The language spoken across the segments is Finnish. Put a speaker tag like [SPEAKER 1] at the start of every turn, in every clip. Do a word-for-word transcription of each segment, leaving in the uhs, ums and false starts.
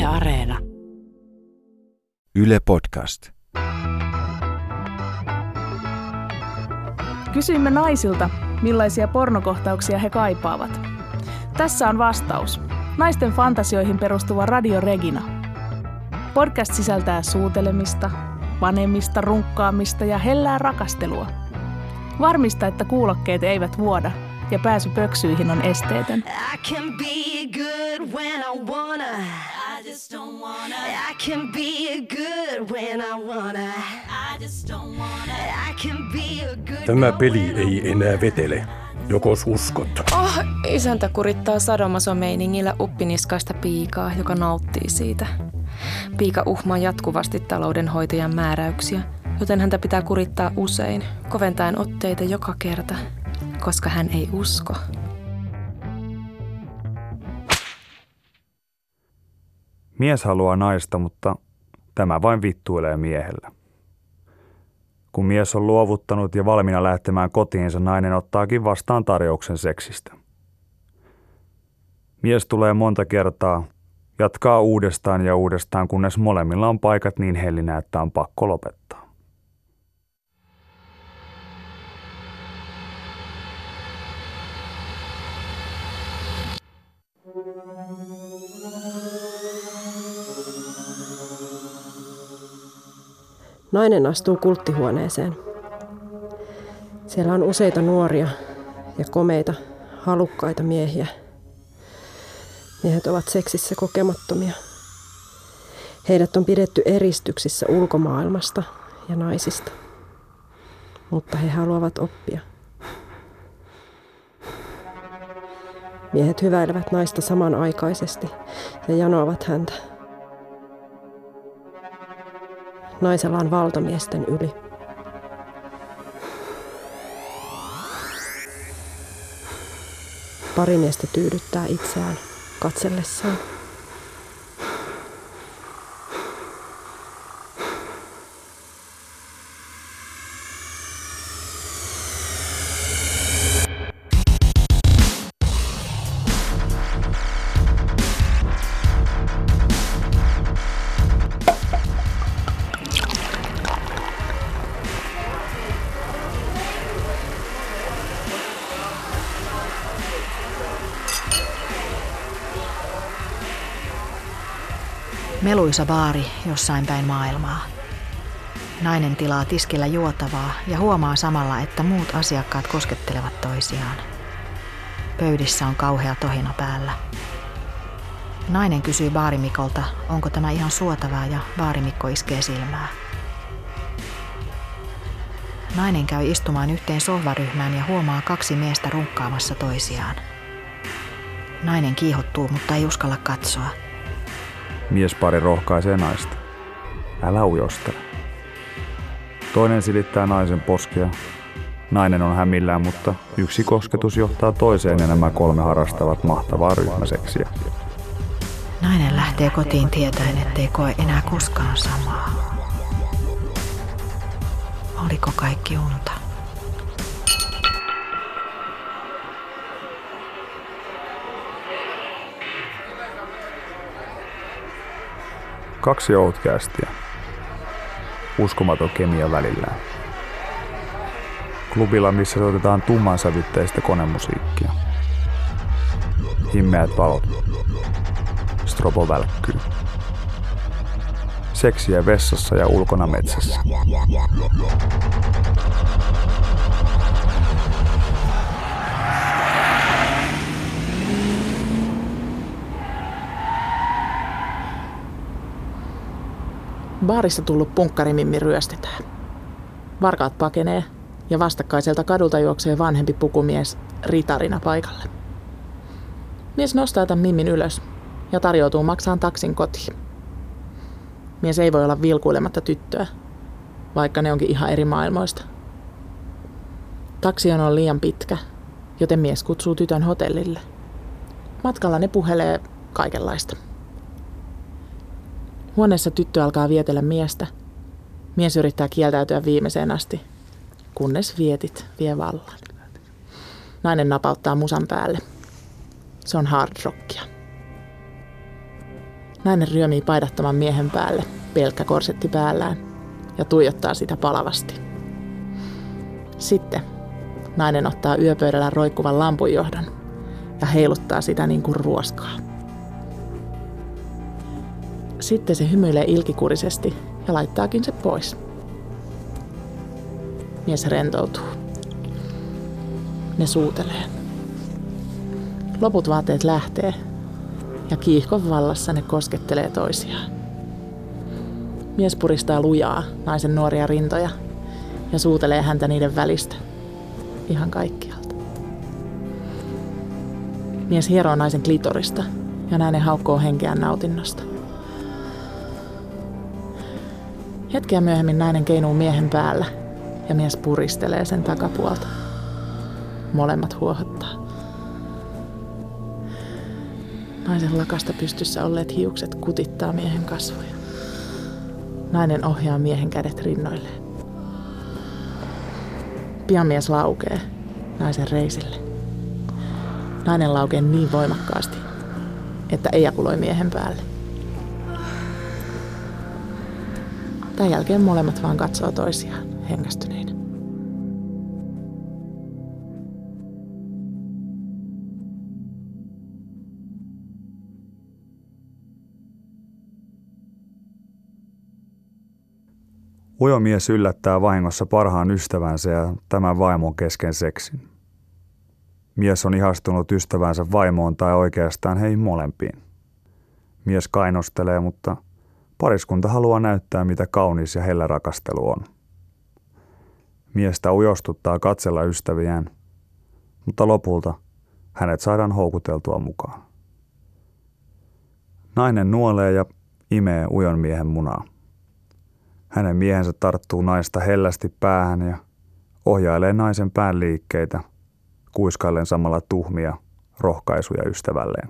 [SPEAKER 1] Areena.
[SPEAKER 2] Yle Podcast.
[SPEAKER 3] Kysyimme naisilta, millaisia pornokohtauksia he kaipaavat. Tässä on vastaus. Naisten fantasioihin perustuva Radio Regina. Podcast sisältää suutelemista, panemista, runkkaamista ja hellää rakastelua. Varmista, että kuulokkeet eivät vuoda ja pääsy pöksyihin on esteetön.
[SPEAKER 4] I can be good when I wanna. I just don't wanna. I can be good when I wanna. I just don't wanna. I can be a good.
[SPEAKER 5] Tämä peli ei enää vetele. Jokos uskot?
[SPEAKER 6] Oh, isäntä kurittaa sadomaso-meiningillä uppiniskaista piikaa, joka nauttii siitä. Piika uhmaa jatkuvasti taloudenhoitajan määräyksiä, joten häntä pitää kurittaa usein, koventaen otteita joka kerta, koska hän ei usko.
[SPEAKER 7] Mies haluaa naista, mutta tämä vain vittuilee miehellä. Kun mies on luovuttanut ja valmiina lähtemään kotiinsa, nainen ottaakin vastaan tarjouksen seksistä. Mies tulee monta kertaa, jatkaa uudestaan ja uudestaan, kunnes molemmilla on paikat niin hellinä, että on pakko lopettaa.
[SPEAKER 8] Nainen astuu kulttihuoneeseen. Siellä on useita nuoria ja komeita, halukkaita miehiä. Miehet ovat seksissä kokemattomia. Heidät on pidetty eristyksissä ulkomaailmasta ja naisista. Mutta he haluavat oppia. Miehet hyväilevät naista samanaikaisesti ja janoavat häntä. Naisella on valtamiesten yli. Pari miestä tyydyttää itseään katsellessaan.
[SPEAKER 1] Meluisa baari jossain päin maailmaa. Nainen tilaa tiskillä juotavaa ja huomaa samalla, että muut asiakkaat koskettelevat toisiaan. Pöydissä on kauhea tohina päällä. Nainen kysyy baarimikolta, onko tämä ihan suotavaa, ja baarimikko iskee silmää. Nainen käy istumaan yhteen sohvaryhmään ja huomaa kaksi miestä runkkaamassa toisiaan. Nainen kiihottuu, mutta ei uskalla katsoa.
[SPEAKER 7] Miespari rohkaisee naista. Älä ujostele. Toinen silittää naisen poskea. Nainen on hämillään, mutta yksi kosketus johtaa toiseen ja nämä kolme harrastavat mahtavaa ryhmäseksiä.
[SPEAKER 1] Nainen lähtee kotiin tietäen, ettei koe enää koskaan samaa. Oliko kaikki unta?
[SPEAKER 7] Kaksi outcastia. Uskomaton kemia välillään. Klubilla, missä soitetaan tummansävytteistä konemusiikkia. Himmeät valot. Strobo välkkyy. Seksiä vessassa ja ulkona metsässä.
[SPEAKER 3] Baarissa tullut punkkarimimmi ryöstetään. Varkaat pakenee ja vastakkaiselta kadulta juoksee vanhempi pukumies ritarina paikalle. Mies nostaa tämän mimmin ylös ja tarjoutuu maksaan taksin kotiin. Mies ei voi olla vilkuilematta tyttöä, vaikka ne onkin ihan eri maailmoista. Taksijono on liian pitkä, joten mies kutsuu tytön hotellille. Matkalla ne puhelee kaikenlaista. Huoneessa tyttö alkaa vietellä miestä. Mies yrittää kieltäytyä viimeiseen asti, kunnes vietit vie vallan. Nainen napauttaa musan päälle. Se on hard rockia. Nainen ryömii paidattoman miehen päälle, pelkkä korsetti päällään, ja tuijottaa sitä palavasti. Sitten nainen ottaa yöpöydällä roikkuvan lampunjohdon ja heiluttaa sitä niin kuin ruoskaa. Sitten se hymyilee ilkikurisesti ja laittaakin se pois. Mies rentoutuu. Ne suutelee. Loput vaatteet lähtee ja kiihkon vallassa ne koskettelee toisiaan. Mies puristaa lujaa naisen nuoria rintoja ja suutelee häntä niiden välistä. Ihan kaikkialta. Mies hieroo naisen klitorista ja nainen haukkoo henkeään nautinnosta. Hetkeä myöhemmin nainen keinuu miehen päällä ja mies puristelee sen takapuolta. Molemmat huohottaa. Naisen lakasta pystyssä olleet hiukset kutittaa miehen kasvoja. Nainen ohjaa miehen kädet rinnoilleen. Pian mies laukee naisen reisille. Nainen laukee niin voimakkaasti, että ejakuloi miehen päälle. Tämän jälkeen molemmat vaan katsoo toisiaan hengästyneinä.
[SPEAKER 7] Ujo mies yllättää vahingossa parhaan ystävänsä ja tämän vaimon kesken seksin. Mies on ihastunut ystävänsä vaimoon tai oikeastaan heihin molempiin. Mies kainostelee, mutta pariskunta haluaa näyttää, mitä kaunis ja hellä rakastelu on. Miestä ujostuttaa katsella ystäviään, mutta lopulta hänet saadaan houkuteltua mukaan. Nainen nuolee ja imee ujon miehen munaa. Hänen miehensä tarttuu naista hellästi päähän ja ohjailee naisen pään liikkeitä, kuiskaillen samalla tuhmia rohkaisuja ystävälleen.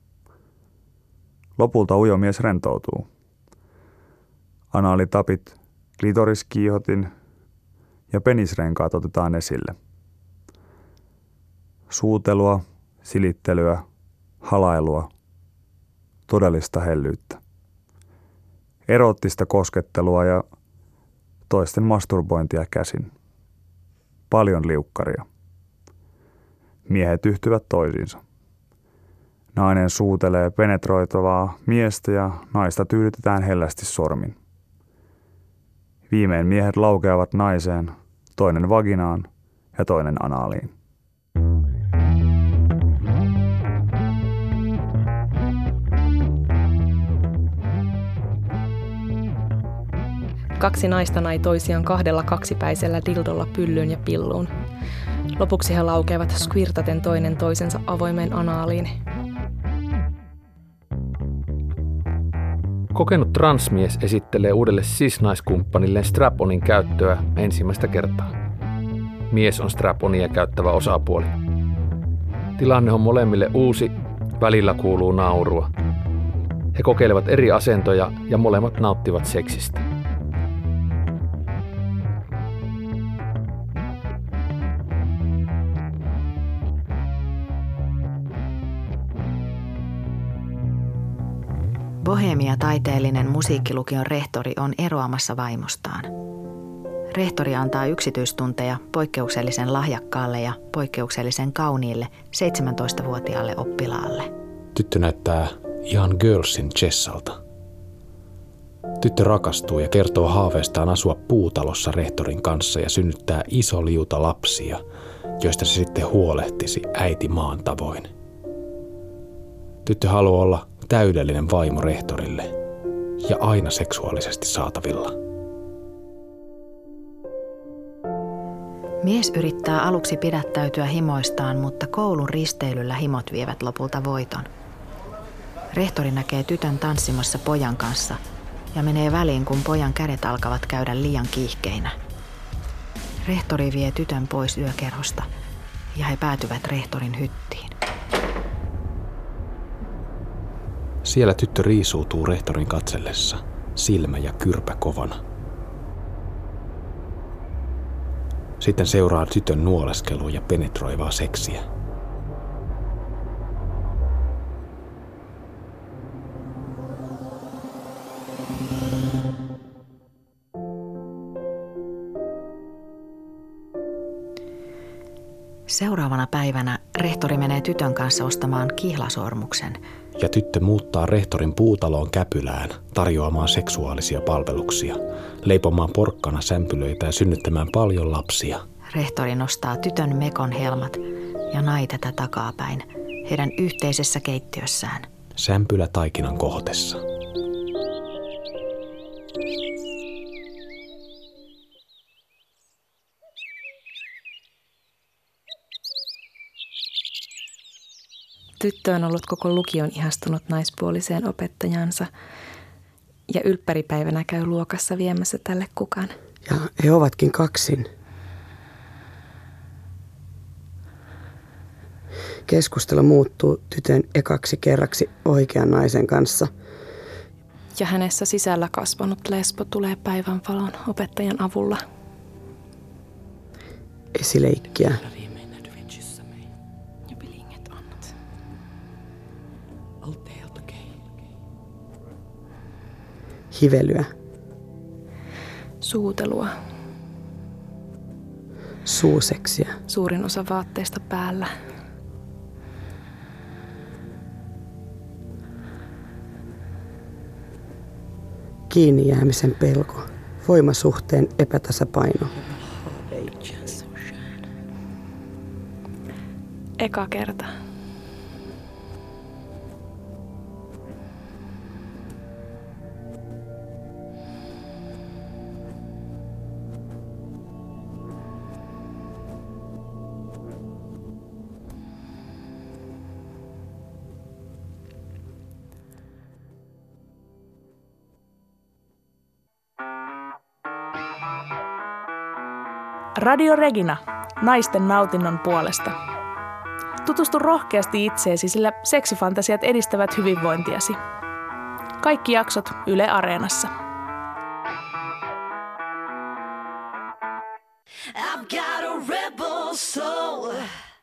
[SPEAKER 7] Lopulta ujo mies rentoutuu. Anaalitapit, klitoriskiihotin ja penisrenkaat otetaan esille. Suutelua, silittelyä, halailua, todellista hellyyttä. Erottista koskettelua ja toisten masturbointia käsin. Paljon liukkaria. Miehet yhtyvät toisiinsa. Nainen suutelee penetroitavaa miestä ja naista tyydytetään hellästi sormin. Viimein miehet laukeavat naiseen, toinen vaginaan ja toinen anaaliin.
[SPEAKER 6] Kaksi naista nai toisiaan kahdella kaksipäisellä dildolla pyllyyn ja pilluun. Lopuksi he laukeavat squirtaten toinen toisensa avoimeen anaaliin.
[SPEAKER 9] Kokenut transmies esittelee uudelle cis-naiskumppanilleen strap-onin käyttöä ensimmäistä kertaa. Mies on strap-onia käyttävä osapuoli. Tilanne on molemmille uusi, välillä kuuluu naurua. He kokeilevat eri asentoja ja molemmat nauttivat seksistä.
[SPEAKER 1] Bohemia-taiteellinen musiikkilukion rehtori on eroamassa vaimostaan. Rehtori antaa yksityistunteja poikkeuksellisen lahjakkaalle ja poikkeuksellisen kauniille seitsemäntoistavuotiaalle oppilaalle.
[SPEAKER 10] Tyttö näyttää ihan Girlsin Chessalta. Tyttö rakastuu ja kertoo haaveestaan asua puutalossa rehtorin kanssa ja synnyttää iso liuta lapsia, joista se sitten huolehtisi äiti maan tavoin. Tyttö haluaa olla täydellinen vaimo rehtorille ja aina seksuaalisesti saatavilla.
[SPEAKER 1] Mies yrittää aluksi pidättäytyä himoistaan, mutta koulun risteilyllä himot vievät lopulta voiton. Rehtori näkee tytön tanssimassa pojan kanssa ja menee väliin, kun pojan kädet alkavat käydä liian kiihkeinä. Rehtori vie tytön pois yökerhosta ja he päätyvät rehtorin hyttiin.
[SPEAKER 10] Siellä tyttö riisuutuu rehtorin katsellessa, silmä ja kyrpä kovana. Sitten seuraa tytön nuoleskelua ja penetroivaa seksiä.
[SPEAKER 1] Seuraavana päivänä rehtori menee tytön kanssa ostamaan kihlasormuksen.
[SPEAKER 10] Ja tyttö muuttaa rehtorin puutaloon Käpylään tarjoamaan seksuaalisia palveluksia, leipomaan porkkana sämpylöitä ja synnyttämään paljon lapsia.
[SPEAKER 1] Rehtori nostaa tytön mekon helmat ja nai tätä takapäin heidän yhteisessä keittiössään.
[SPEAKER 10] Sämpylä taikinan kohotessa.
[SPEAKER 6] Tyttö on ollut koko lukion ihastunut naispuoliseen opettajansa ja ylppäripäivänä käy luokassa viemässä tälle kukan.
[SPEAKER 11] Ja he ovatkin kaksin. Keskustelu muuttuu tytön ekaksi kerraksi oikean naisen kanssa.
[SPEAKER 6] Ja hänessä sisällä kasvanut lesbo tulee päivänvalon opettajan avulla.
[SPEAKER 11] Esileikkiä. Hivelyä.
[SPEAKER 6] Suutelua.
[SPEAKER 11] Suuseksiä.
[SPEAKER 6] Suurin osa vaatteista päällä.
[SPEAKER 11] Kiinni jäämisen pelko. Voimasuhteen epätasapaino.
[SPEAKER 6] Eka kerta.
[SPEAKER 12] Radio Regina, naisten nautinnon puolesta. Tutustu rohkeasti itseesi, sillä seksifantasiat edistävät hyvinvointiasi. Kaikki jaksot Yle Areenassa.
[SPEAKER 4] I've got a rebel soul.